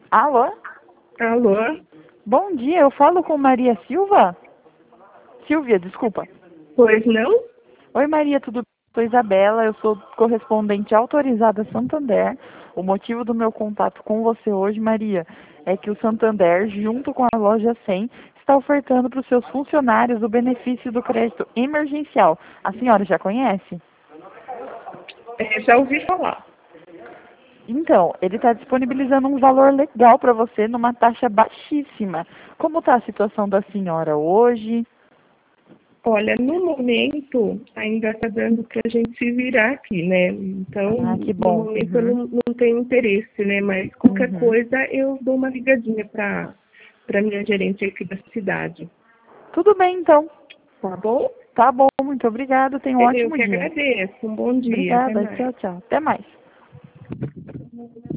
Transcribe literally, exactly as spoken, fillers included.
Alô? Alô? Bom dia, eu falo com Maria Silva? Silvia, desculpa. Pois não? Oi Maria, tudo bem? Sou Isabela, eu sou correspondente autorizada Santander. O motivo do meu contato com você hoje, Maria, é que o Santander, junto com a loja cem, está ofertando para os seus funcionários o benefício do crédito emergencial. A senhora já conhece? É, já ouvi falar. Então, ele está disponibilizando um valor legal para você numa taxa baixíssima. Como está a situação da senhora hoje? Olha, no momento ainda está dando para a gente se virar aqui, né? Então, Ah, que no bom. momento eu Uhum. não, não tenho interesse, né? Mas qualquer Uhum. coisa eu dou uma ligadinha para para minha gerente aqui da cidade. Tudo bem, então. Tá bom? Tá bom, muito obrigada. Tenha um Eu ótimo que dia. agradeço. Um bom dia. Até Obrigada. mais. Tchau, tchau. Até mais.